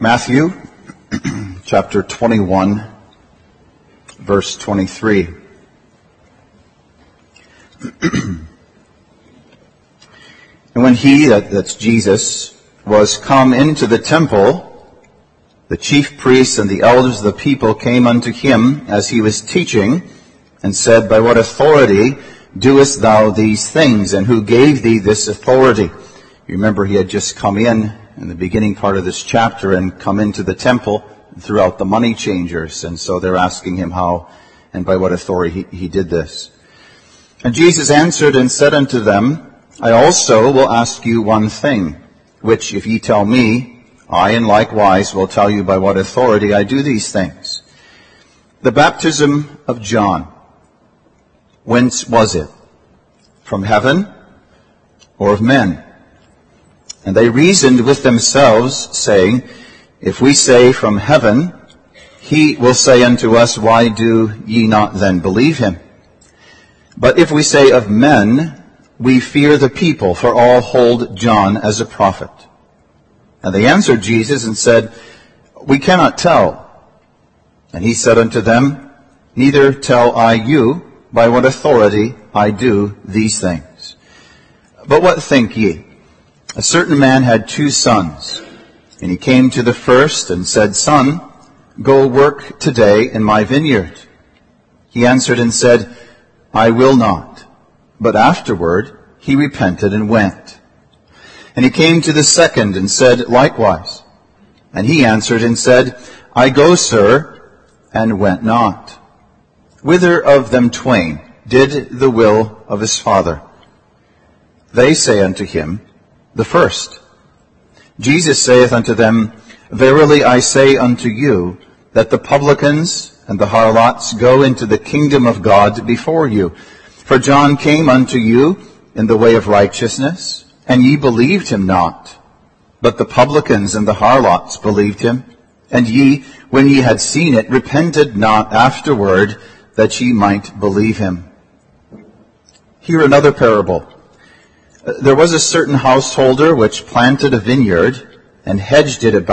Matthew chapter 21, verse 23. And when he, that's Jesus, was come into the temple, the chief priests and the elders of the people came unto him as he was teaching, and said, By what authority doest thou these things? And who gave thee this authority? You remember he had just come in the beginning part of this chapter and come into the temple throughout the money changers. And so they're asking him how and by what authority he did this. And Jesus answered and said unto them, I also will ask you one thing, which if ye tell me, I in likewise will tell you by what authority I do these things. The baptism of John, whence was it? From heaven or of men? And they reasoned with themselves, saying, If we say from heaven, he will say unto us, Why do ye not then believe him? But if we say of men, we fear the people, for all hold John as a prophet. And they answered Jesus and said, We cannot tell. And he said unto them, Neither tell I you by what authority I do these things. But what think ye? A certain man had 2 sons, and he came to the first and said, Son, go work today in my vineyard. He answered and said, I will not. But afterward he repented and went. And he came to the second and said likewise. And he answered and said, I go, sir, and went not. Whither of them twain did the will of his father? They say unto him, the first. Jesus saith unto them, Verily I say unto you, that the publicans and the harlots go into the kingdom of God before you. For John came unto you in the way of righteousness, and ye believed him not. But the publicans and the harlots believed him. And ye, when ye had seen it, repented not afterward, that ye might believe him. Hear another parable. There was a certain householder which planted a vineyard and hedged it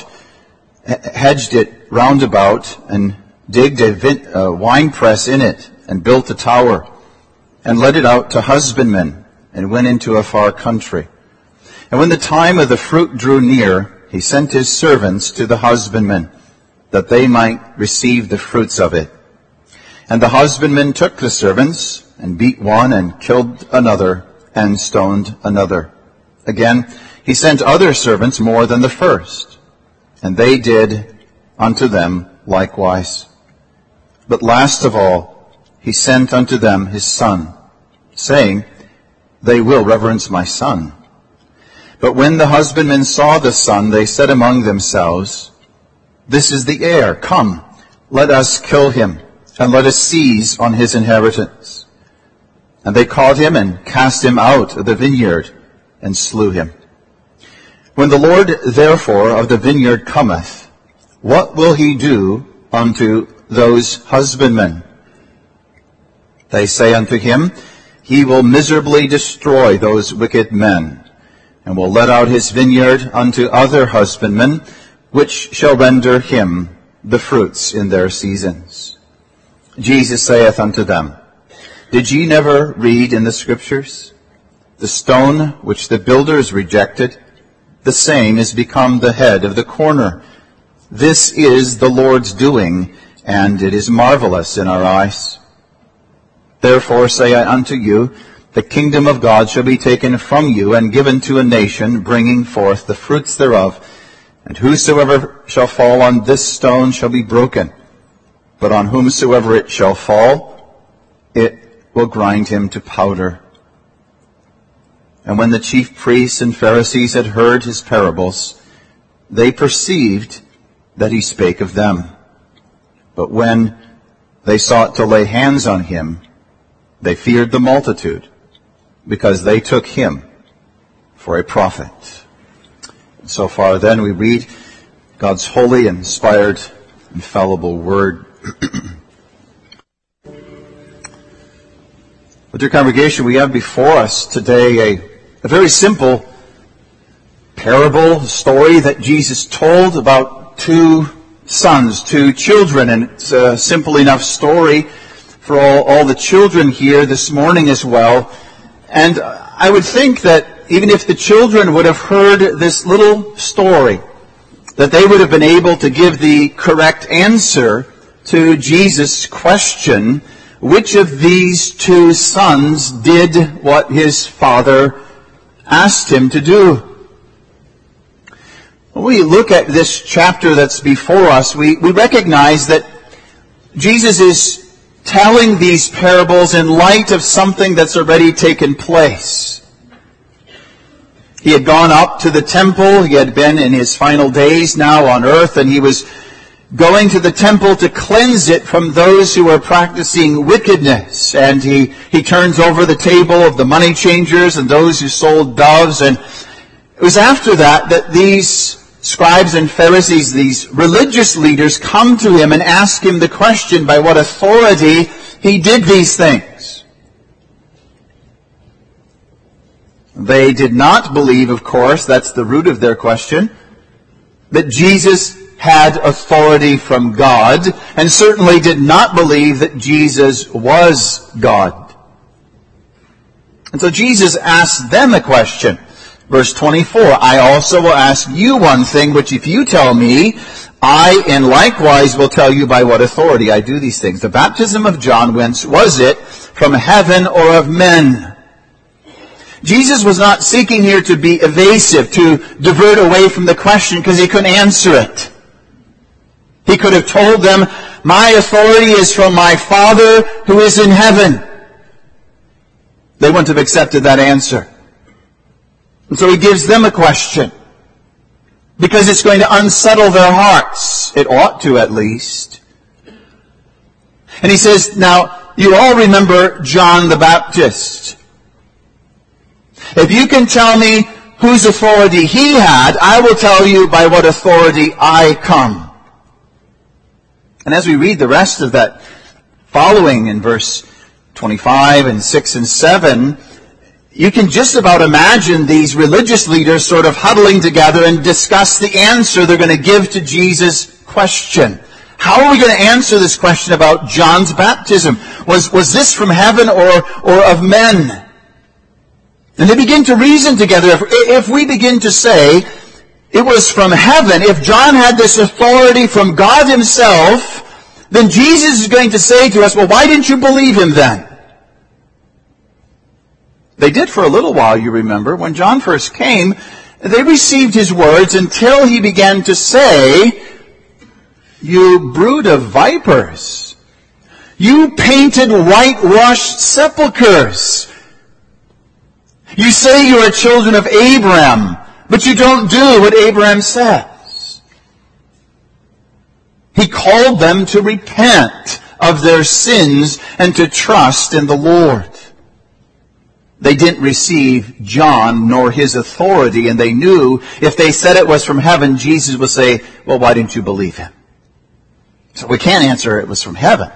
round about, and digged a winepress in it, and built a tower, and let it out to husbandmen, and went into a far country. And when the time of the fruit drew near, he sent his servants to the husbandmen, that they might receive the fruits of it. And the husbandmen took the servants, and beat one, and killed another, and stoned another. Again, he sent other servants more than the first, and they did unto them likewise. But last of all, he sent unto them his son, saying, They will reverence my son. But when the husbandmen saw the son, they said among themselves, This is the heir. Come, let us kill him, and let us seize on his inheritance. And they caught him and cast him out of the vineyard and slew him. When the Lord therefore of the vineyard cometh, what will he do unto those husbandmen? They say unto him, He will miserably destroy those wicked men, and will let out his vineyard unto other husbandmen, which shall render him the fruits in their seasons. Jesus saith unto them, Did ye never read in the Scriptures? The stone which the builders rejected, the same is become the head of the corner. This is the Lord's doing, and it is marvelous in our eyes. Therefore say I unto you, the kingdom of God shall be taken from you, and given to a nation, bringing forth the fruits thereof. And whosoever shall fall on this stone shall be broken, but on whomsoever it shall fall, it will grind him to powder. And when the chief priests and Pharisees had heard his parables, they perceived that he spake of them. But when they sought to lay hands on him, they feared the multitude, because they took him for a prophet. And so far then we read God's holy, inspired, infallible word. With your congregation, we have before us today a very simple parable, a story that Jesus told about two sons, two children, and it's a simple enough story for all the children here this morning as well. And I would think that even if the children would have heard this little story, that they would have been able to give the correct answer to Jesus' question, which of these two sons did what his father asked him to do? When we look at this chapter that's before us, we recognize that Jesus is telling these parables in light of something that's already taken place. He had gone up to the temple. He had been in his final days now on earth, and he was going to the temple to cleanse it from those who were practicing wickedness. And he turns over the table of the money changers and those who sold doves. And it was after that these scribes and Pharisees, these religious leaders, come to him and ask him the question by what authority he did these things. They did not believe, of course, that's the root of their question, that Jesus had authority from God, and certainly did not believe that Jesus was God. And so Jesus asked them a question. Verse 24, I also will ask you one thing, which if you tell me, I and likewise will tell you by what authority I do these things. The baptism of John, whence was it? From heaven or of men? Jesus was not seeking here to be evasive, to divert away from the question because he couldn't answer it. He could have told them, my authority is from my Father who is in heaven. They wouldn't have accepted that answer. And so he gives them a question, because it's going to unsettle their hearts. It ought to, at least. And he says, now, you all remember John the Baptist. If you can tell me whose authority he had, I will tell you by what authority I come. And as we read the rest of that following in verse 25 and 6 and 7, you can just about imagine these religious leaders sort of huddling together and discuss the answer they're going to give to Jesus' question. How are we going to answer this question about John's baptism? Was this from heaven or of men? And they begin to reason together. If we begin to say it was from heaven, if John had this authority from God himself, then Jesus is going to say to us, well, why didn't you believe him then? They did for a little while, you remember. When John first came, they received his words until he began to say, you brood of vipers, you painted whitewashed sepulchres. You say you are children of Abraham, but you don't do what Abraham says. He called them to repent of their sins and to trust in the Lord. They didn't receive John nor his authority, and they knew if they said it was from heaven, Jesus would say, well, why didn't you believe him? So we can't answer it was from heaven.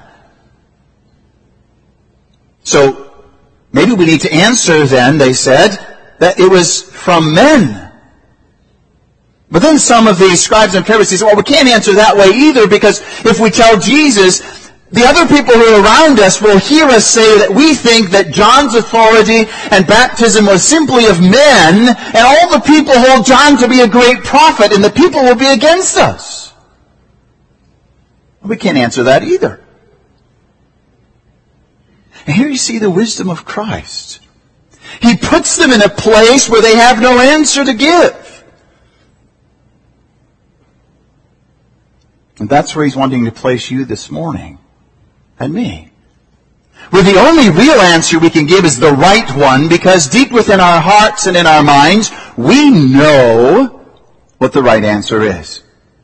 So maybe we need to answer then, they said, that it was from men. But then some of these scribes and Pharisees said, well, we can't answer that way either, because if we tell Jesus, the other people who are around us will hear us say that we think that John's authority and baptism was simply of men, and all the people hold John to be a great prophet, and the people will be against us. We can't answer that either. And here you see the wisdom of Christ. He puts them in a place where they have no answer to give. And that's where he's wanting to place you this morning. And me. Where the only real answer we can give is the right one, because deep within our hearts and in our minds, we know what the right answer is.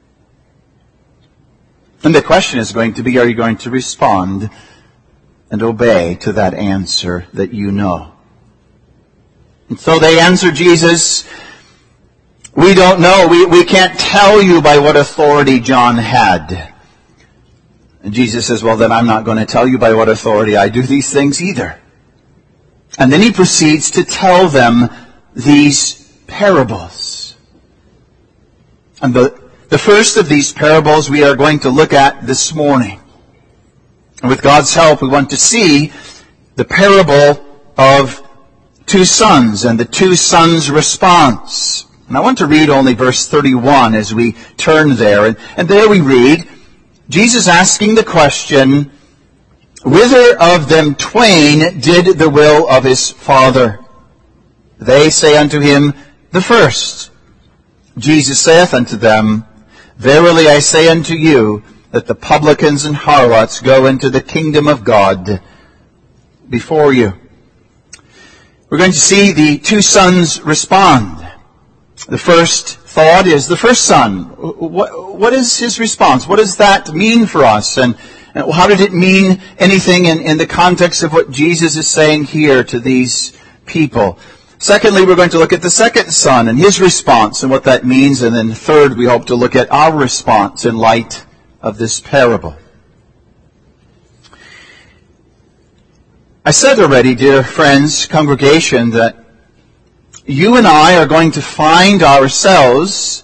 And the question is going to be, are you going to respond and obey to that answer that you know? And so they answer Jesus, we don't know. We can't tell you by what authority John had. And Jesus says, well, then I'm not going to tell you by what authority I do these things either. And then he proceeds to tell them these parables. And the first of these parables we are going to look at this morning. And with God's help, we want to see the parable of two sons and the two sons' response. And I want to read only verse 31 as we turn there. And there we read, Jesus asking the question, "Whither of them twain did the will of his father?" They say unto him, "The first." Jesus saith unto them, "Verily I say unto you, that the publicans and harlots go into the kingdom of God before you." We're going to see the two sons respond. The first thought is the first son. What is his response? What does that mean for us? And how did it mean anything in the context of what Jesus is saying here to these people? Secondly, we're going to look at the second son and his response and what that means. And then third, we hope to look at our response in light of this parable. I said already, dear friends, congregation, that you and I are going to find ourselves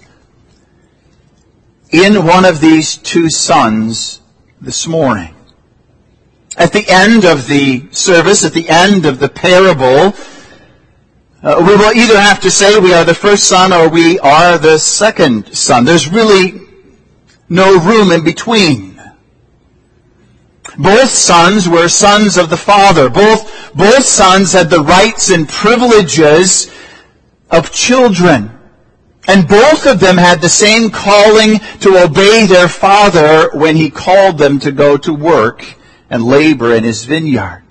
in one of these two sons this morning. At the end of the service, at the end of the parable, we will either have to say we are the first son or we are the second son. There's really no room in between. Both sons were sons of the Father. Both sons had the rights and privileges of children. And both of them had the same calling to obey their father when he called them to go to work and labor in his vineyard.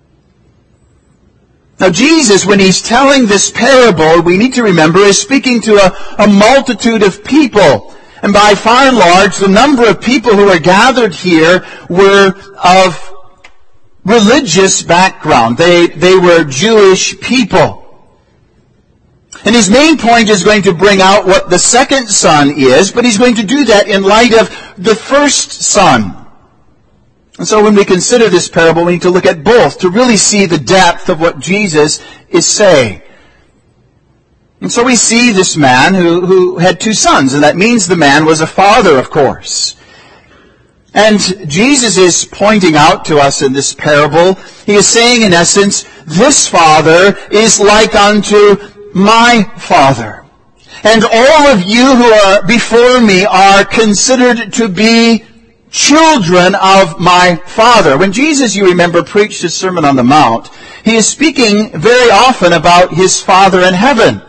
Now Jesus, when he's telling this parable, we need to remember, is speaking to a multitude of people. And by far and large, the number of people who are gathered here were of religious background. They were Jewish people. And his main point is going to bring out what the second son is, but he's going to do that in light of the first son. And so when we consider this parable, we need to look at both to really see the depth of what Jesus is saying. And so we see this man who had two sons, and that means the man was a father, of course. And Jesus is pointing out to us in this parable, he is saying in essence, this father is like unto my father. And all of you who are before me are considered to be children of my Father. When Jesus, you remember, preached his Sermon on the Mount, he is speaking very often about his Father in heaven.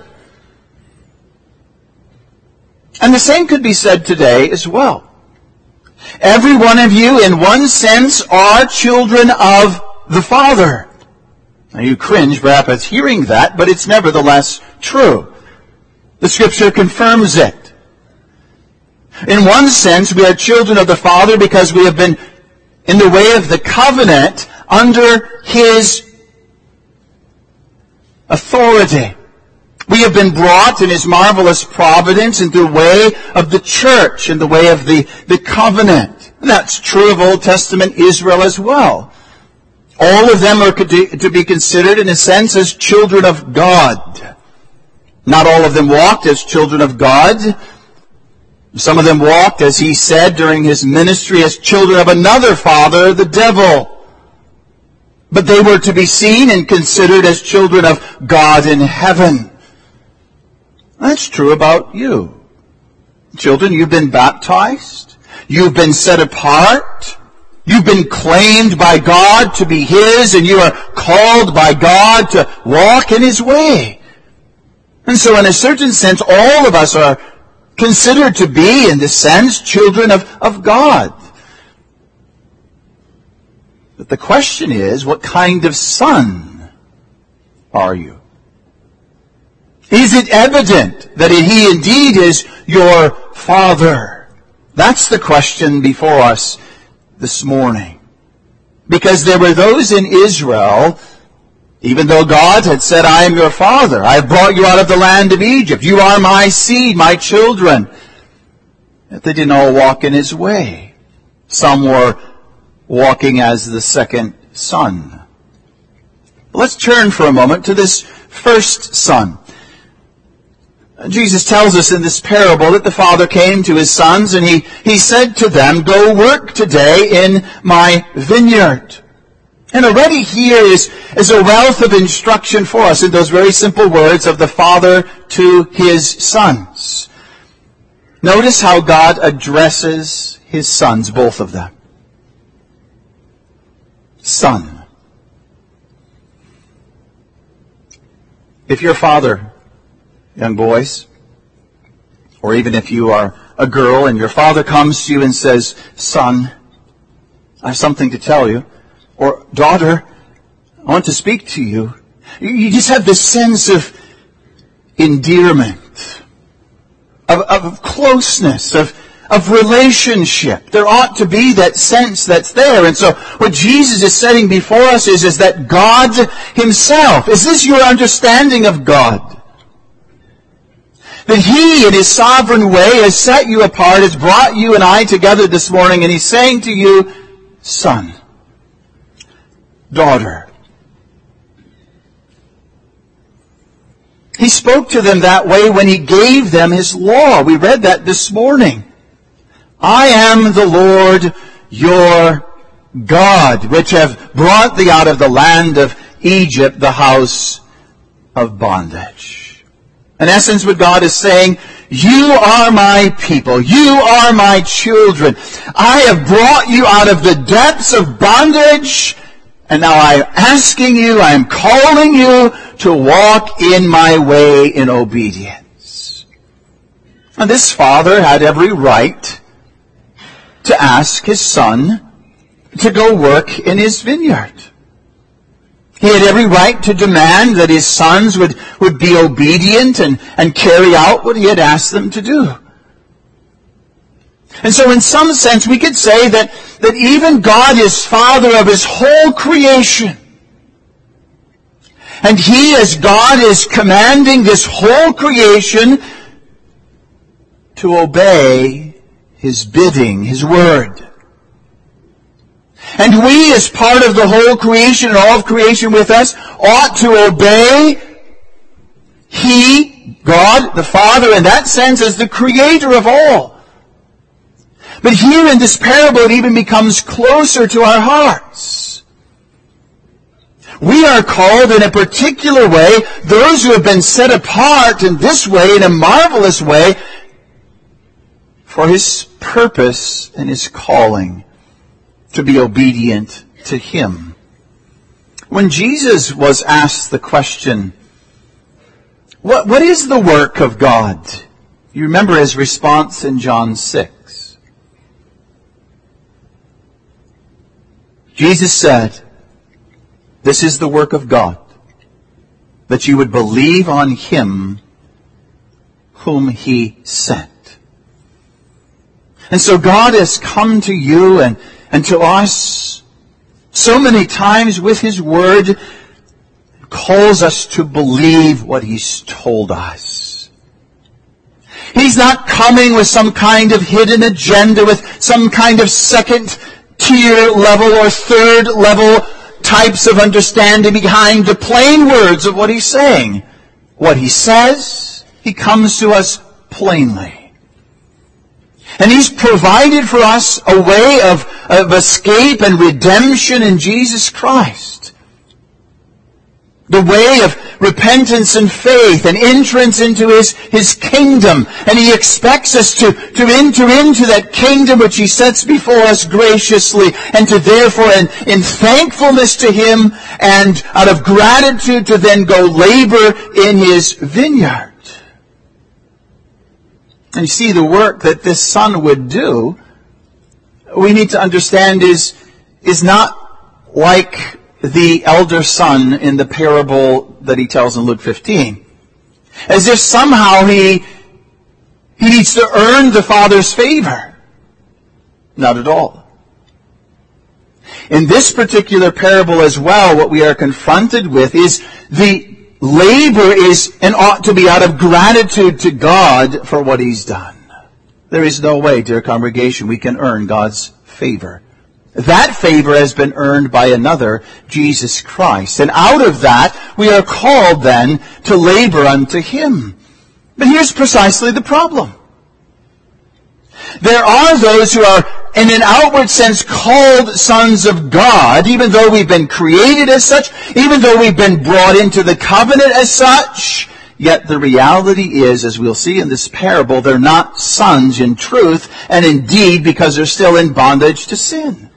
And the same could be said today as well. Every one of you, in one sense, are children of the Father. Now you cringe perhaps at hearing that, but it's nevertheless true. The Scripture confirms it. In one sense, we are children of the Father because we have been, in the way of the covenant, under his authority. We have been brought in his marvelous providence into the way of the church, in the way of the covenant. And that's true of Old Testament Israel as well. All of them are to be considered, in a sense, as children of God. Not all of them walked as children of God. Some of them walked, as he said during his ministry, as children of another father, the devil. But they were to be seen and considered as children of God in heaven. That's true about you. Children, you've been baptized. You've been set apart. You've been claimed by God to be his, and you are called by God to walk in his way. And so in a certain sense, all of us are considered to be, in this sense, children of God. But the question is, what kind of son are you? Is it evident that he indeed is your father? That's the question before us this morning. Because there were those in Israel, even though God had said, I am your father, I have brought you out of the land of Egypt, you are my seed, my children, that they didn't all walk in his way. Some were walking as the second son. Let's turn for a moment to this first son. Jesus tells us in this parable that the Father came to His sons and He said to them, "Go work today in my vineyard." And already here is a wealth of instruction for us in those very simple words of the Father to His sons. Notice how God addresses His sons, both of them. Son. If you're a father, young boys, or even if you are a girl and your father comes to you and says, "Son, I have something to tell you," or "Daughter, I want to speak to you," you just have this sense of endearment, of closeness, of relationship. There ought to be that sense that's there. And so what Jesus is setting before us is that God Himself, is this your understanding of God? That He, in His sovereign way, has set you apart, has brought you and I together this morning, and He's saying to you, "Son, daughter." He spoke to them that way when He gave them His law. We read that this morning. "I am the Lord your God, which have brought thee out of the land of Egypt, the house of bondage." In essence, what God is saying, you are my people. You are my children. I have brought you out of the depths of bondage, and now I am asking you, I am calling you to walk in my way in obedience. And this father had every right to ask his son to go work in his vineyard. He had every right to demand that his sons would be obedient and carry out what he had asked them to do. And so in some sense we could say that even God is Father of His whole creation. And He, as God, is commanding this whole creation to obey His bidding, His word. And we, as part of the whole creation and all of creation with us, ought to obey He, God, the Father, in that sense, as the Creator of all. But here in this parable, it even becomes closer to our hearts. We are called in a particular way, those who have been set apart in this way, in a marvelous way, for His purpose and His calling, to be obedient to Him. When Jesus was asked the question, what is the work of God? You remember His response in John 6. Jesus said, "This is the work of God, that you would believe on Him whom He sent." And so God has come to you and to us so many times with His Word, calls us to believe what He's told us. He's not coming with some kind of hidden agenda, with some kind of second-tier level or third-level types of understanding behind the plain words of what He's saying. What He says, He comes to us plainly. And He's provided for us a way of escape and redemption in Jesus Christ. The way of repentance and faith and entrance into His kingdom. And He expects us to enter into that kingdom which He sets before us graciously, and to therefore, in thankfulness to Him and out of gratitude, to then go labor in His vineyard. And you see, the work that this son would do, we need to understand is not like the elder son in the parable that He tells in Luke 15. As if somehow he needs to earn the father's favor. Not at all. In this particular parable as well, what we are confronted with is the labor is and ought to be out of gratitude to God for what He's done. There is no way, dear congregation, we can earn God's favor. That favor has been earned by another, Jesus Christ. And out of that, we are called then to labor unto Him. But here's precisely the problem. There are those who are, in an outward sense, called sons of God, even though we've been created as such, even though we've been brought into the covenant as such. Yet the reality is, as we'll see in this parable, they're not sons in truth, and indeed because they're still in bondage to sin.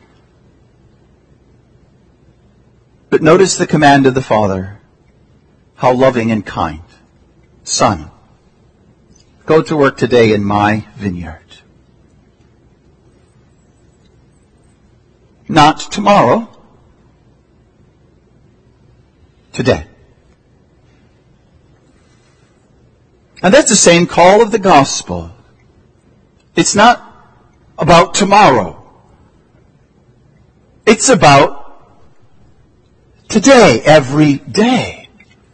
But notice the command of the Father. How loving and kind. Son, go to work today in my vineyard. Not tomorrow. Today. And that's the same call of the gospel. It's not about tomorrow. It's about today, every day.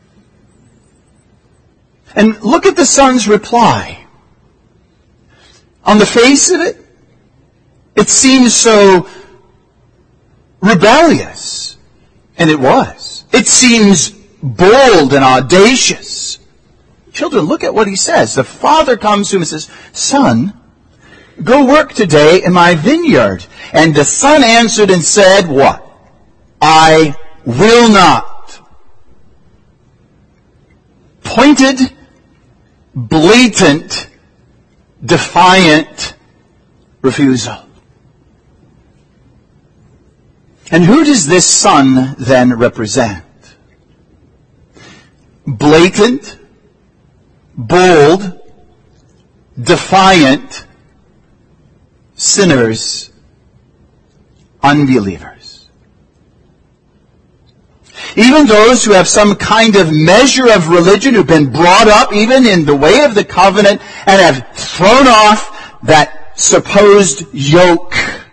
And look at the son's reply. On the face of it, it seems so rebellious. And it was. It seems bold and audacious. Children, look at what he says. The father comes to him and says, Son, go work today in my vineyard. And the son answered and said, what? I will not. Pointed, blatant, defiant refusal. And who does this son then represent? Blatant, bold, defiant sinners, unbelievers. Even those who have some kind of measure of religion, who've been brought up even in the way of the covenant and have thrown off that supposed yoke.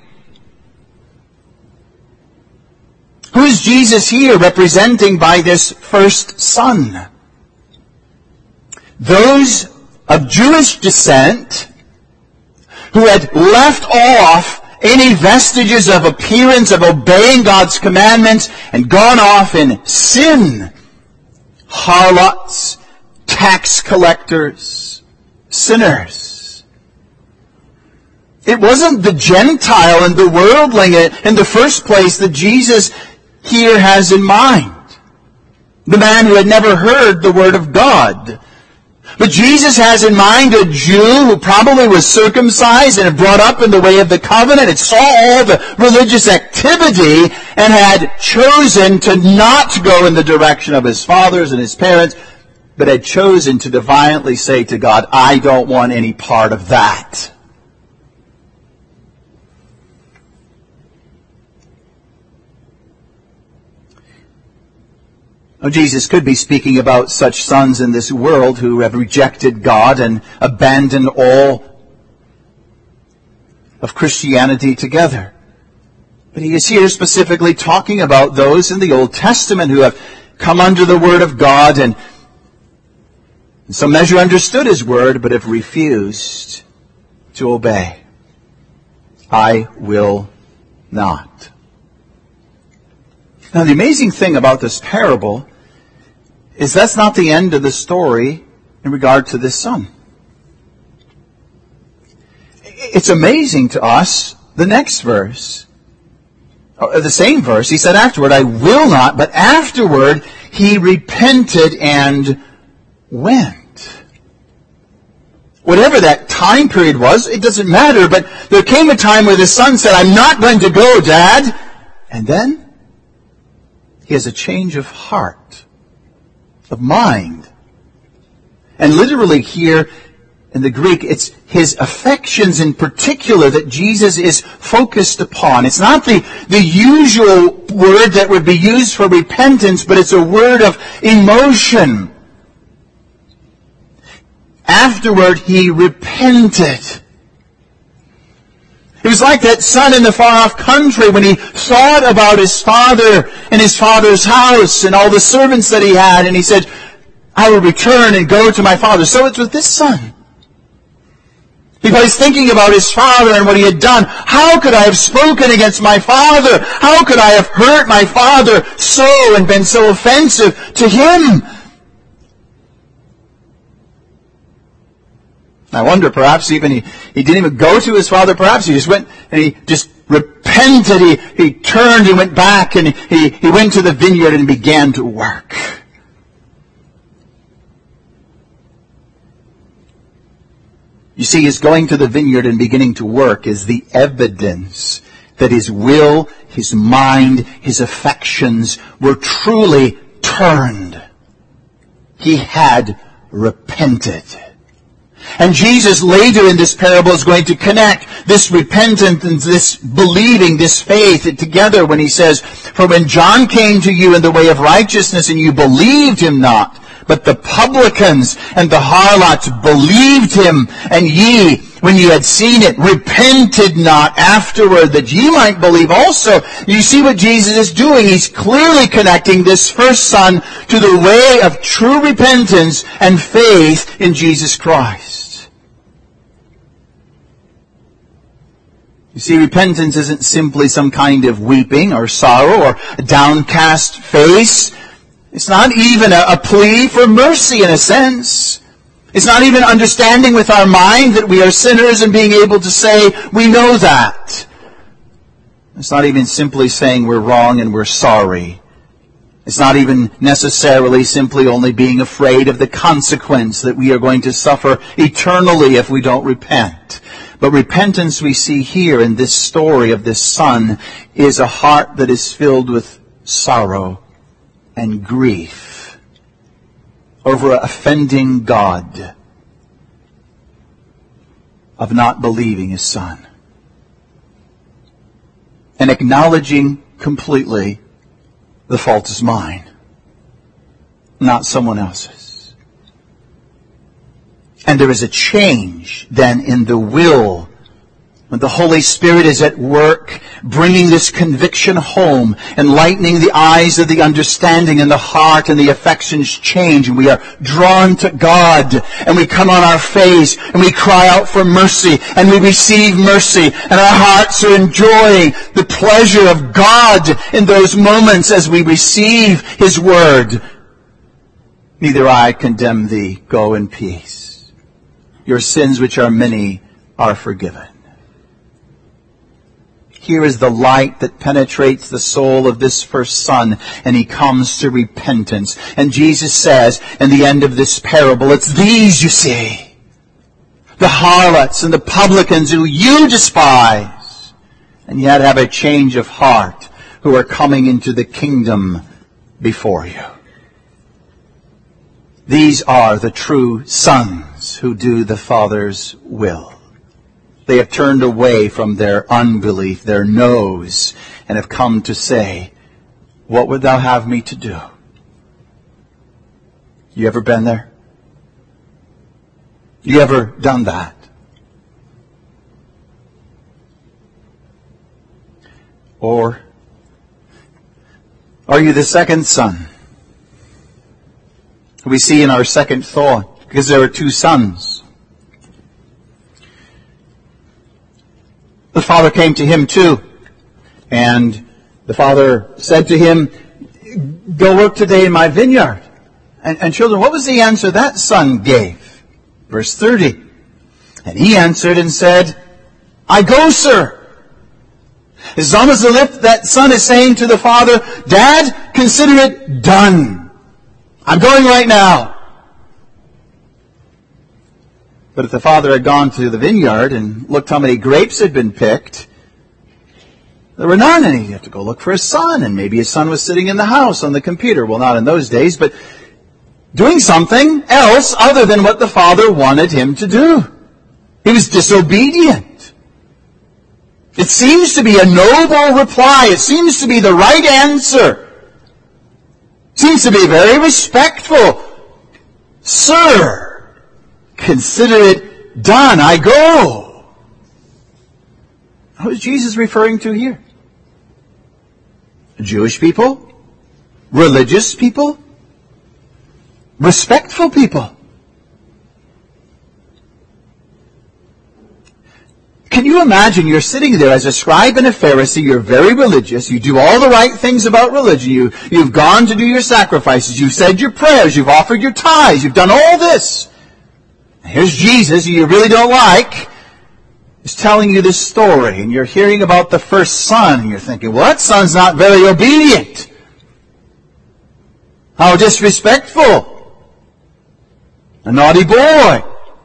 Who is Jesus here representing by this first son? Those of Jewish descent who had left off any vestiges of appearance of obeying God's commandments and gone off in sin. Harlots, tax collectors, sinners. It wasn't the Gentile and the worldling in the first place that Jesus here has in mind. The man who had never heard the word of God. But Jesus has in mind a Jew who probably was circumcised and brought up in the way of the covenant and saw all the religious activity and had chosen to not go in the direction of his fathers and his parents, but had chosen to defiantly say to God, I don't want any part of that. Now, Jesus could be speaking about such sons in this world who have rejected God and abandoned all of Christianity together. But he is here specifically talking about those in the Old Testament who have come under the Word of God and in some measure understood His Word, but have refused to obey. I will not. Now, the amazing thing about this parable is that's not the end of the story in regard to this son. It's amazing to us, the next verse, the same verse, he said afterward, I will not, but afterward he repented and went. Whatever that time period was, it doesn't matter, but there came a time where the son said, I'm not going to go, Dad. And then he has a change of heart, of mind. And literally here in the Greek, it's his affections in particular that Jesus is focused upon. It's not the usual word that would be used for repentance, but it's a word of emotion. Afterward, he repented. It was like that son in the far-off country when he thought about his father and his father's house and all the servants that he had, and he said, I will return and go to my father. So it's with this son. He was thinking about his father and what he had done. How could I have spoken against my father? How could I have hurt my father so and been so offensive to him? I wonder, perhaps even he didn't even go to his father. Perhaps he just went and he just repented. He turned and went back, and he went to the vineyard and began to work. You see, his going to the vineyard and beginning to work is the evidence that his will, his mind, his affections were truly turned. He had repented. And Jesus later in this parable is going to connect this repentance and this believing, this faith together when he says, "For when John came to you in the way of righteousness and you believed him not, but the publicans and the harlots believed him, and ye, when you had seen it, repented not afterward, that ye might believe also." You see what Jesus is doing. He's clearly connecting this first son to the way of true repentance and faith in Jesus Christ. You see, repentance isn't simply some kind of weeping or sorrow or a downcast face. It's not even a plea for mercy in a sense. It's not even understanding with our mind that we are sinners and being able to say, we know that. It's not even simply saying we're wrong and we're sorry. It's not even necessarily simply only being afraid of the consequence that we are going to suffer eternally if we don't repent. But repentance we see here in this story of this son is a heart that is filled with sorrow and grief over offending God, of not believing his son, and acknowledging completely the fault is mine, not someone else's. And there is a change then in the will when the Holy Spirit is at work, bringing this conviction home, enlightening the eyes of the understanding, and the heart and the affections change, and we are drawn to God, and we come on our face, and we cry out for mercy, and we receive mercy, and our hearts are enjoying the pleasure of God in those moments as we receive his word. "Neither I condemn thee, go in peace. Your sins, which are many, are forgiven." Here is the light that penetrates the soul of this first son, and he comes to repentance. And Jesus says, in the end of this parable, it's these you see, the harlots and the publicans who you despise, and yet have a change of heart, who are coming into the kingdom before you. These are the true sons who do the Father's will. They have turned away from their unbelief, their no's, and have come to say, "What would thou have me to do?" You ever been there? You ever done that? Or are you the second son? We see in our second thought, because there are two sons. The father came to him too, and the father said to him, "Go work today in my vineyard." And children, what was the answer that son gave? Verse 30. And he answered and said, "I go, sir." It's almost as if that son is saying to the father, "Dad, consider it done. I'm going right now." But if the father had gone to the vineyard and looked how many grapes had been picked, there were none, and he'd have to go look for his son, and maybe his son was sitting in the house on the computer. Well, not in those days, but doing something else other than what the father wanted him to do. He was disobedient. It seems to be a noble reply. It seems to be the right answer. It seems to be very respectful. "Sir, consider it done. I go." What is Jesus referring to here? Jewish people? Religious people? Respectful people? Can you imagine you're sitting there as a scribe and a Pharisee, you're very religious, you do all the right things about religion, you've gone to do your sacrifices, you've said your prayers, you've offered your tithes, you've done all this. Here's Jesus, who you really don't like, is telling you this story, and you're hearing about the first son, and you're thinking, well, that son's not very obedient. How disrespectful. A naughty boy.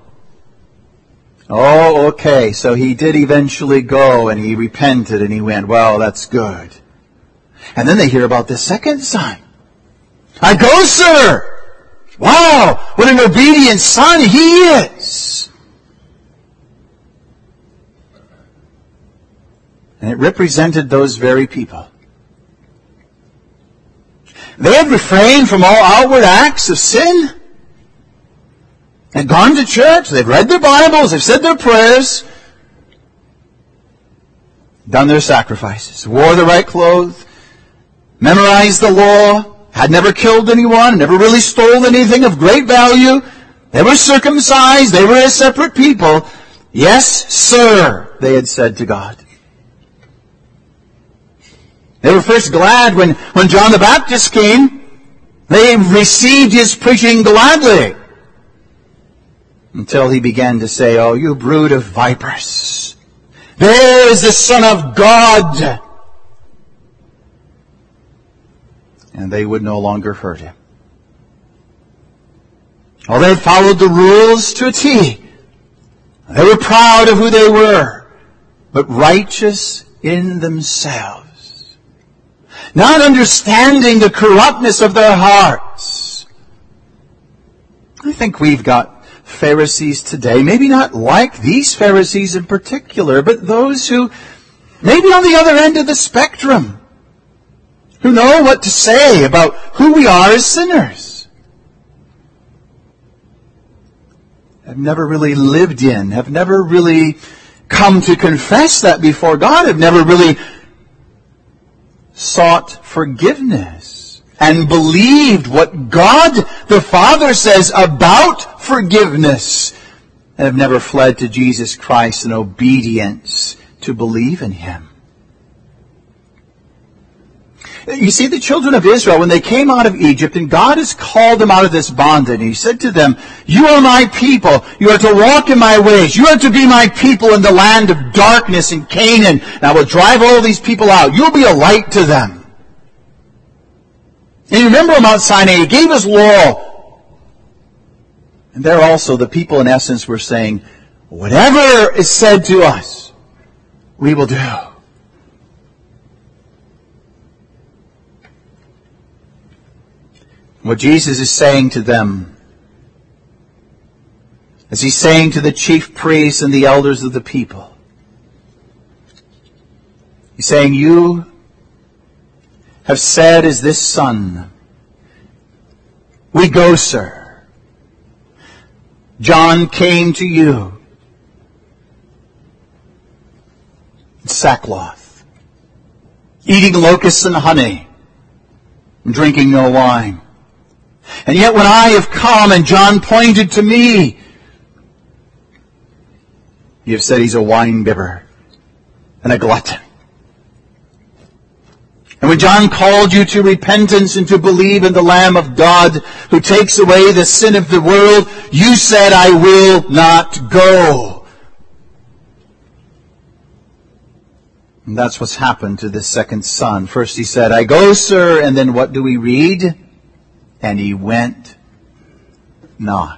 Oh, okay, so he did eventually go, and he repented, and he went, well, that's good. And then they hear about the second son. I go, sir! Wow, what an obedient son he is! And it represented those very people. They had refrained from all outward acts of sin. They'd gone to church, they've read their Bibles, they've said their prayers, done their sacrifices, wore the right clothes, memorized the law, had never killed anyone, never really stole anything of great value. They were circumcised, they were a separate people. Yes, sir, they had said to God. They were first glad when John the Baptist came. They received his preaching gladly. Until he began to say, oh, you brood of vipers. There is the Son of God. And they would no longer hurt him. Oh, they had followed the rules to a T. They were proud of who they were, but righteous in themselves. Not understanding the corruptness of their hearts. I think we've got Pharisees today, maybe not like these Pharisees in particular, but those who maybe on the other end of the spectrum, who know what to say about who we are as sinners. Have never really lived in, have never really come to confess that before God, have never really sought forgiveness and believed what God the Father says about forgiveness, and have never fled to Jesus Christ in obedience to believe in Him. You see, the children of Israel, when they came out of Egypt, and God has called them out of this bondage, and He said to them, you are my people. You are to walk in my ways. You are to be my people in the land of darkness in Canaan. And I will drive all these people out. You'll be a light to them. And you remember on Mount Sinai, He gave His law. And there also the people in essence were saying, whatever is said to us, we will do. What Jesus is saying to them, as He's saying to the chief priests and the elders of the people, He's saying, you have said as this son, we go, sir. John came to you in sackcloth, eating locusts and honey, and drinking no wine. And yet when I have come and John pointed to me, you have said he's a wine-bibber and a glutton. And when John called you to repentance and to believe in the Lamb of God who takes away the sin of the world, you said, I will not go. And that's what's happened to this second son. First he said, I go, sir, and then what do we read? And he went not.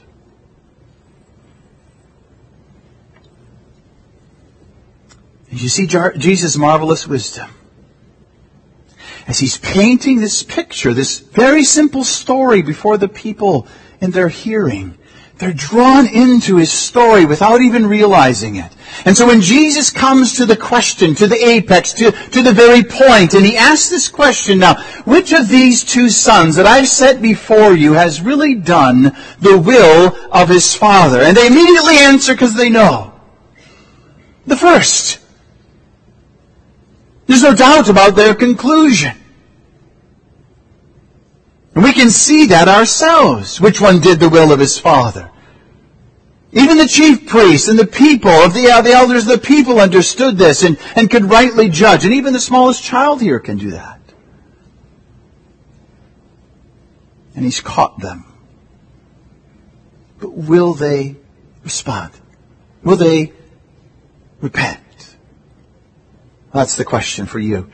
You see Jesus' marvelous wisdom. As He's painting this picture, this very simple story before the people in their hearing, they're drawn into His story without even realizing it. And so when Jesus comes to the question, to the apex, to the very point, and He asks this question now, which of these two sons that I've set before you has really done the will of his father? And they immediately answer because they know. The first. There's no doubt about their conclusion. And we can see that ourselves, which one did the will of his father. Even the chief priests and the people, the elders of the people understood this and could rightly judge. And even the smallest child here can do that. And He's caught them. But will they respond? Will they repent? That's the question for you.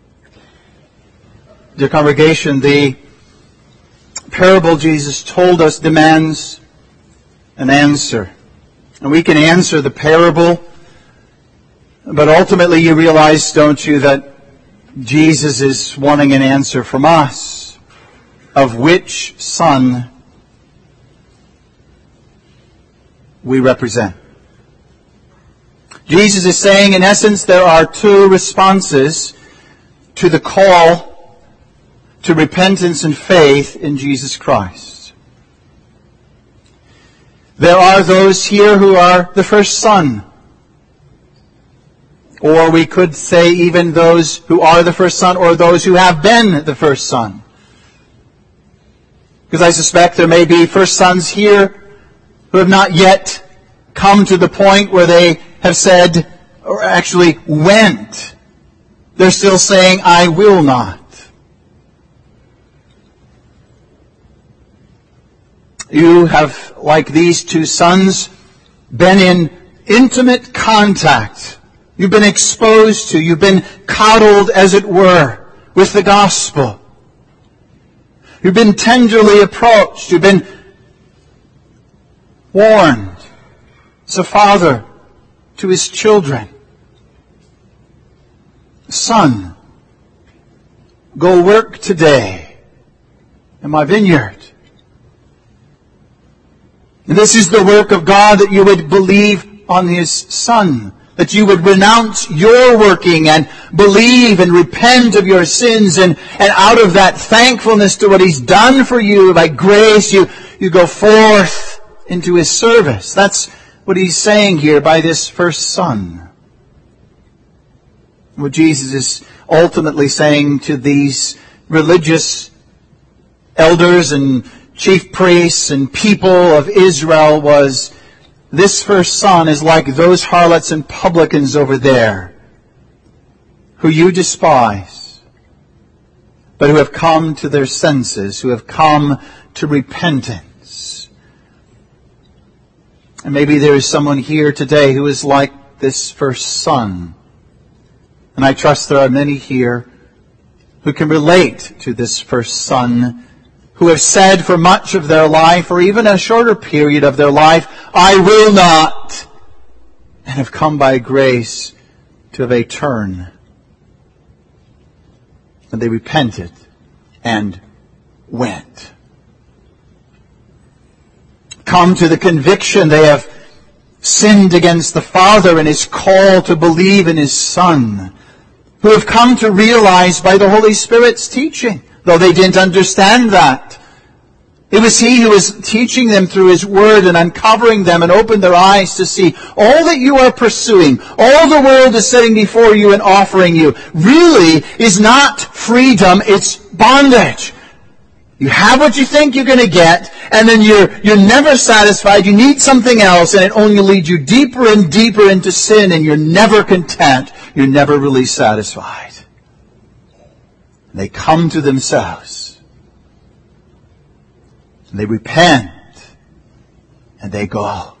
Dear congregation, the parable Jesus told us demands an answer. And we can answer the parable, but ultimately you realize, don't you, that Jesus is wanting an answer from us. Of which son we represent. Jesus is saying, in essence, there are two responses to the call to repentance and faith in Jesus Christ. There are those here who are the first son. Or we could say even those who are the first son or those who have been the first son. Because I suspect there may be first sons here who have not yet come to the point where they have said, or actually went. They're still saying, I will not. You have, like these two sons, been in intimate contact. You've been exposed to, you've been coddled, as it were, with the gospel. You've been tenderly approached. You've been warned. As a father to his children. Son, go work today in my vineyard. And this is the work of God, that you would believe on His Son. That you would renounce your working and believe and repent of your sins. And out of that thankfulness to what He's done for you by grace, you go forth into His service. That's what He's saying here by this first son. What Jesus is ultimately saying to these religious elders and chief priests and people of Israel was, this first son is like those harlots and publicans over there who you despise, but who have come to their senses, who have come to repentance. And maybe there is someone here today who is like this first son. And I trust there are many here who can relate to this first son, who have said for much of their life, or even a shorter period of their life, I will not, and have come by grace to have a turn. And they repented and went. Come to the conviction they have sinned against the Father and His call to believe in His Son, who have come to realize by the Holy Spirit's teaching, though they didn't understand that. It was He who was teaching them through His Word and uncovering them and opened their eyes to see all that you are pursuing, all the world is setting before you and offering you, really is not freedom, it's bondage. You have what you think you're going to get, and then you're never satisfied. You need something else, and it only leads you deeper and deeper into sin, and you're never content. You're never really satisfied. And they come to themselves. And they repent. And they go.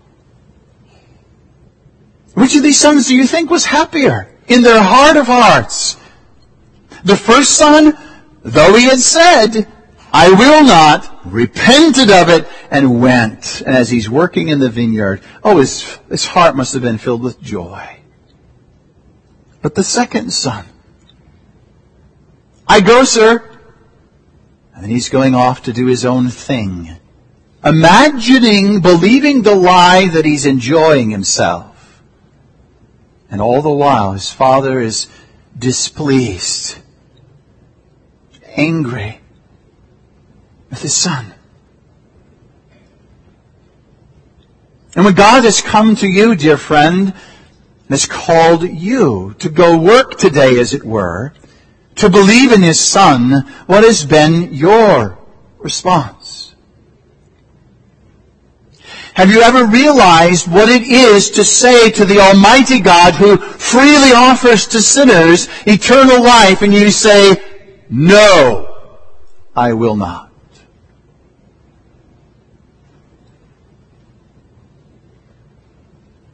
Which of these sons do you think was happier in their heart of hearts? The first son, though he had said, I will not, repented of it, and went. And as he's working in the vineyard, his heart must have been filled with joy. But the second son, I go, sir. And then he's going off to do his own thing. Believing the lie that he's enjoying himself. And all the while his father is displeased, angry with his son. And when God has come to you, dear friend, and has called you to go work today, as it were, to believe in His Son, what has been your response? Have you ever realized what it is to say to the Almighty God, who freely offers to sinners eternal life, and you say, no, I will not?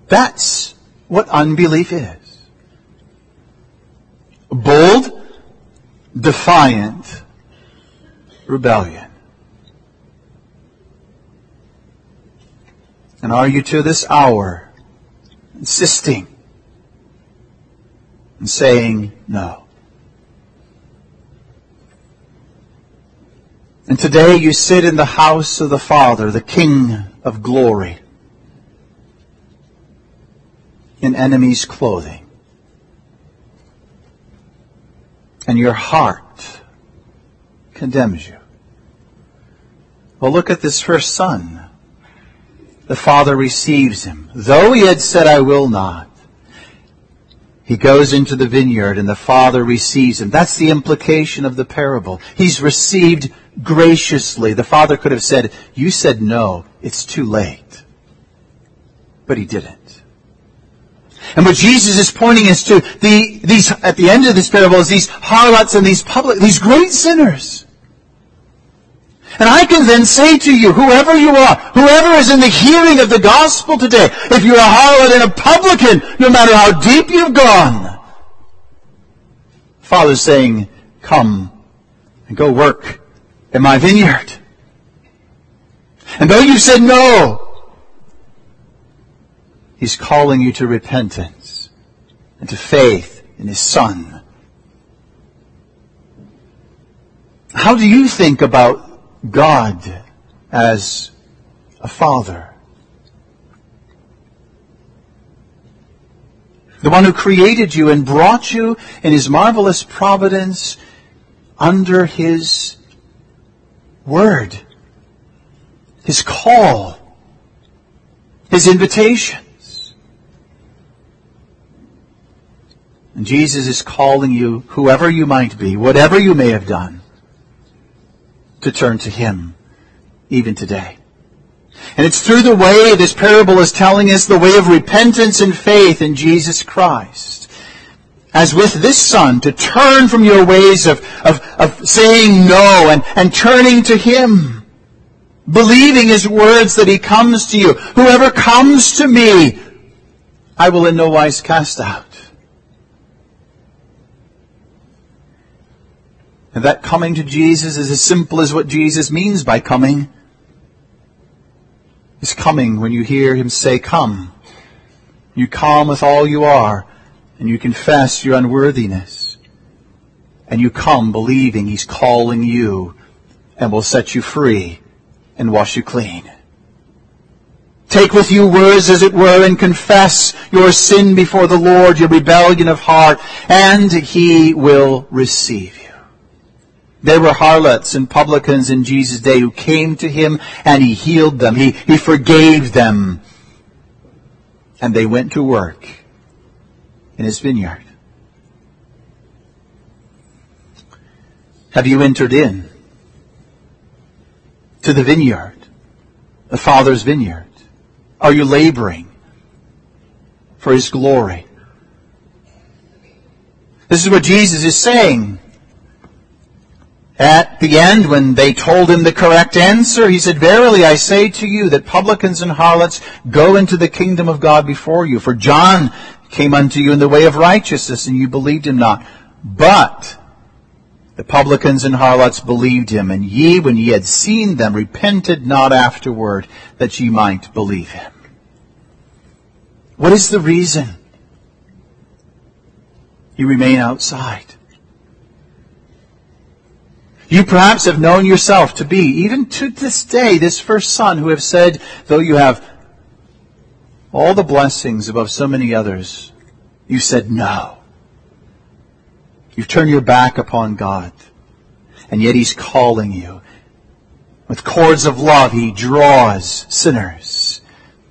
That's what unbelief is. Bold, defiant rebellion. And are you to this hour insisting and saying no? And today you sit in the house of the Father, the King of glory, in enemy's clothing. And your heart condemns you. Well, look at this first son. The father receives him. Though he had said, I will not, he goes into the vineyard and the father receives him. That's the implication of the parable. He's received graciously. The father could have said, you said no, it's too late. But he didn't. And what Jesus is pointing us to, these at the end of this parable, is these harlots and these great sinners. And I can then say to you, whoever you are, whoever is in the hearing of the gospel today, if you're a harlot and a publican, no matter how deep you've gone, Father's saying, come and go work in my vineyard. And though you said no, He's calling you to repentance and to faith in His Son. How do you think about God as a Father? The one who created you and brought you in His marvelous providence under His Word, His call, His invitations. And Jesus is calling you, whoever you might be, whatever you may have done, to turn to Him, even today. And it's through the way this parable is telling us, the way of repentance and faith in Jesus Christ. As with this son, to turn from your ways of saying no and turning to Him. Believing His words that He comes to you. Whoever comes to me, I will in no wise cast out. And that coming to Jesus is as simple as what Jesus means by coming. Is coming when you hear Him say, come. You come with all you are, and you confess your unworthiness. And you come believing He's calling you and will set you free and wash you clean. Take with you words, as it were, and confess your sin before the Lord, your rebellion of heart, and He will receive you. There were harlots and publicans in Jesus' day who came to Him and He healed them. He forgave them. And they went to work in His vineyard. Have you entered in to the vineyard, the Father's vineyard? Are you laboring for His glory? This is what Jesus is saying. At the end, when they told Him the correct answer, He said, verily I say to you that publicans and harlots go into the kingdom of God before you. For John came unto you in the way of righteousness, and you believed him not. But the publicans and harlots believed him, and ye, when ye had seen them, repented not afterward, that ye might believe him. What is the reason you remain outside? You perhaps have known yourself to be, even to this day, this first son who have said, though you have all the blessings above so many others, you said no. You've turned your back upon God. And yet He's calling you. With cords of love, He draws sinners.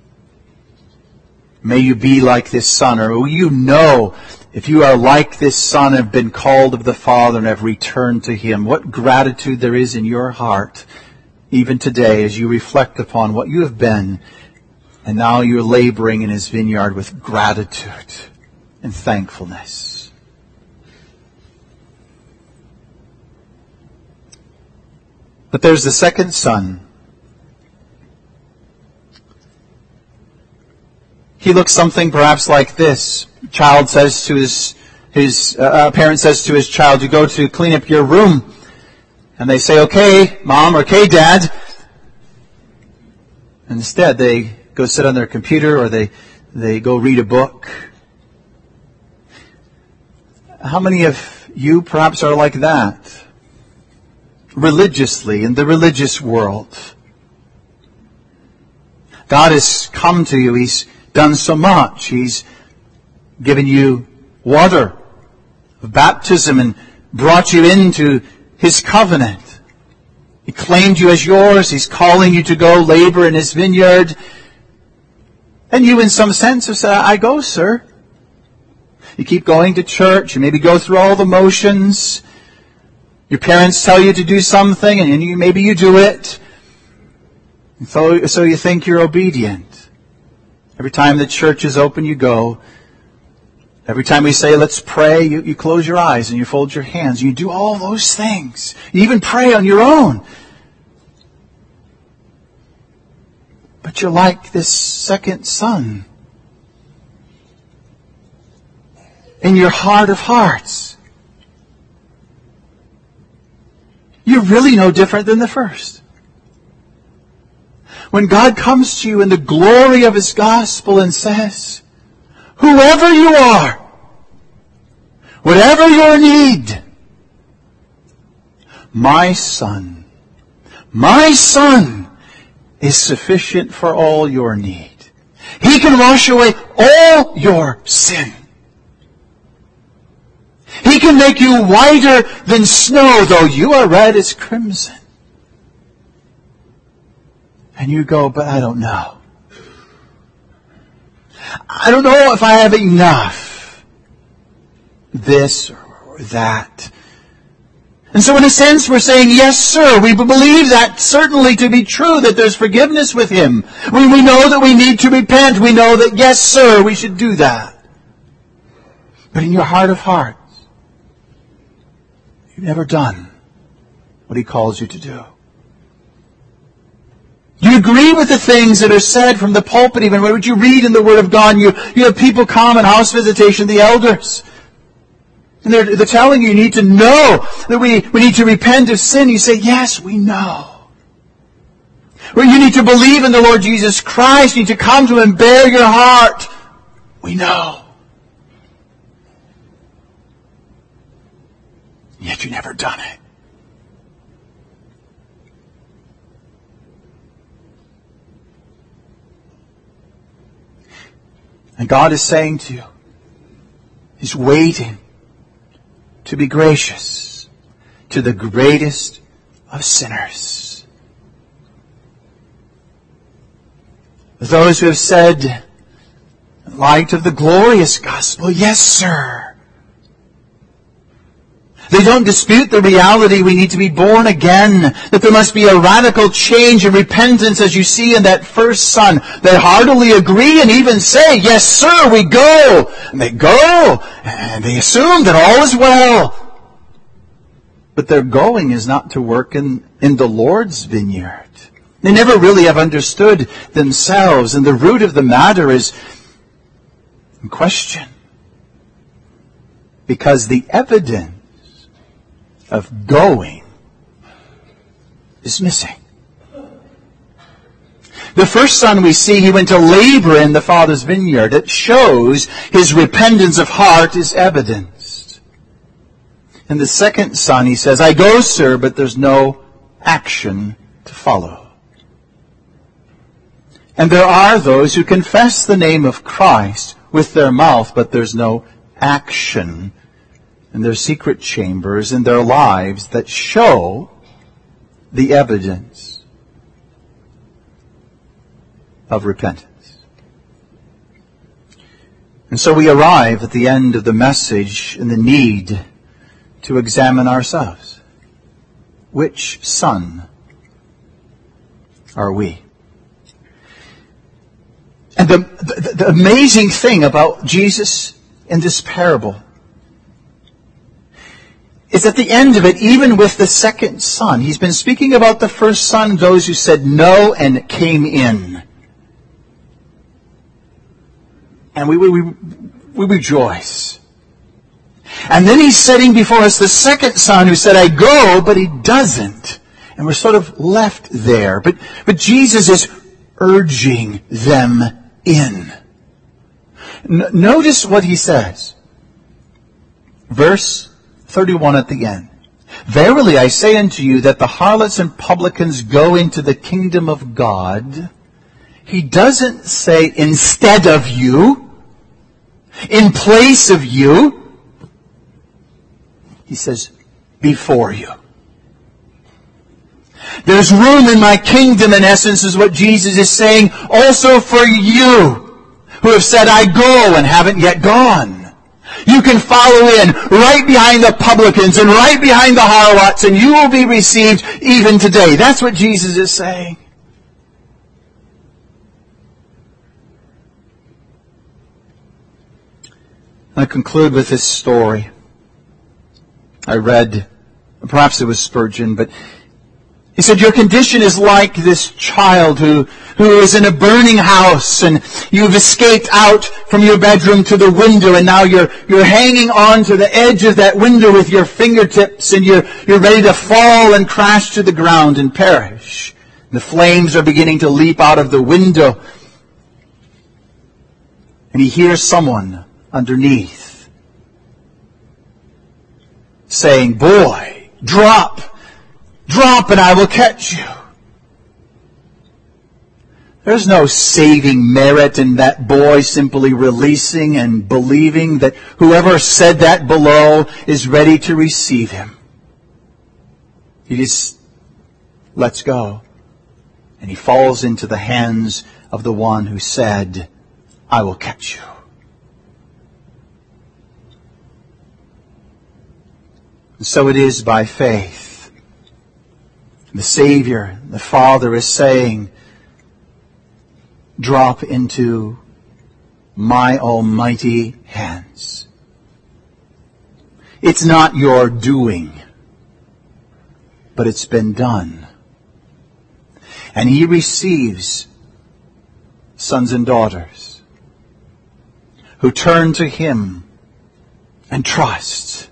May you be like this son, or you know, if you are like this son, have been called of the Father and have returned to Him, what gratitude there is in your heart, even today, as you reflect upon what you have been, and now you're laboring in His vineyard with gratitude and thankfulness. But there's the second son. He looks something perhaps like this. A parent says to his child, you go to clean up your room. And they say, okay, Mom, or okay, Dad. And instead, they go sit on their computer or they go read a book. How many of you perhaps are like that? Religiously, in the religious world. God has come to you. He's done so much. He's given you water of baptism and brought you into His covenant. He claimed you as yours. He's calling you to go labor in His vineyard. And you, in some sense, have said, I go, sir. You keep going to church. You maybe go through all the motions. Your parents tell you to do something, and maybe you do it. And so you think you're obedient. Every time the church is open, you go. Every time we say, let's pray, you close your eyes and you fold your hands. You do all those things. You even pray on your own. But you're like this second son. In your heart of hearts. You're really no different than the first. When God comes to you in the glory of His gospel and says, whoever you are, whatever your need, my son is sufficient for all your need. He can wash away all your sin. He can make you whiter than snow, though you are red as crimson. And you go, but I don't know. I don't know if I have enough. This or that. And so in a sense we're saying, yes, sir, we believe that certainly to be true, that there's forgiveness with Him. We know that we need to repent. We know that, yes, sir, we should do that. But in your heart of hearts, you've never done what He calls you to do. You agree with the things that are said from the pulpit, even what you read in the Word of God. You have people come on house visitation, the elders. And they're telling you need to know that we need to repent of sin. You say, yes, we know. Or you need to believe in the Lord Jesus Christ. You need to come to Him and bare your heart. We know. Yet you've never done it. And God is saying to you, He's waiting to be gracious to the greatest of sinners. Those who have said, in light of the glorious gospel, yes, sir. They don't dispute the reality we need to be born again, that there must be a radical change and repentance as you see in that first son. They heartily agree and even say, yes, sir, we go. And they go, and they assume that all is well. But their going is not to work in the Lord's vineyard. They never really have understood themselves, and the root of the matter is in question. Because the evidence of going is missing. The first son we see, he went to labor in the Father's vineyard. It shows his repentance of heart is evidenced. And the second son, he says, I go, sir, but there's no action to follow. And there are those who confess the name of Christ with their mouth, but there's no action in their secret chambers, in their lives, that show the evidence of repentance. And so we arrive at the end of the message in the need to examine ourselves. Which son are we? And the amazing thing about Jesus in this parable is at the end of it, even with the second son, He's been speaking about the first son, those who said no and came in. And we rejoice. And then he's setting before us the second son who said, I go, but he doesn't. And we're sort of left there. But Jesus is urging them in. Notice what he says. Verse 31 at the end. Verily I say unto you that the harlots and publicans go into the kingdom of God. He doesn't say instead of you, in place of you. He says before you. There's room in my kingdom, in essence, is what Jesus is saying, also for you who have said, I go, and haven't yet gone. You can follow in right behind the publicans and right behind the harlots, and you will be received even today. That's what Jesus is saying. I conclude with this story. I read, perhaps it was Spurgeon, but he said, your condition is like this child who is in a burning house, and you've escaped out from your bedroom to the window, and now you're hanging on to the edge of that window with your fingertips, and you're ready to fall and crash to the ground and perish. The flames are beginning to leap out of the window, and he hears someone underneath saying, boy, drop and I will catch you. There's no saving merit in that boy simply releasing and believing that whoever said that below is ready to receive him. He just lets go, and he falls into the hands of the one who said, I will catch you. And so it is by faith. The Savior, the Father, is saying, drop into my almighty hands. It's not your doing, but it's been done. And he receives sons and daughters who turn to him and trust.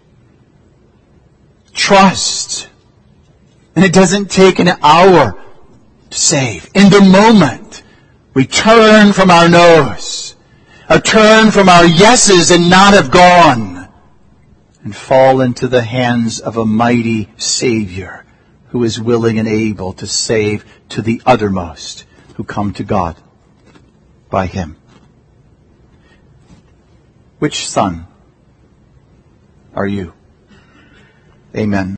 Trust. And it doesn't take an hour to save. In the moment, we turn from our no's, or turn from our yeses and not have gone, and fall into the hands of a mighty Savior who is willing and able to save to the uttermost who come to God by him. Which son are you? Amen.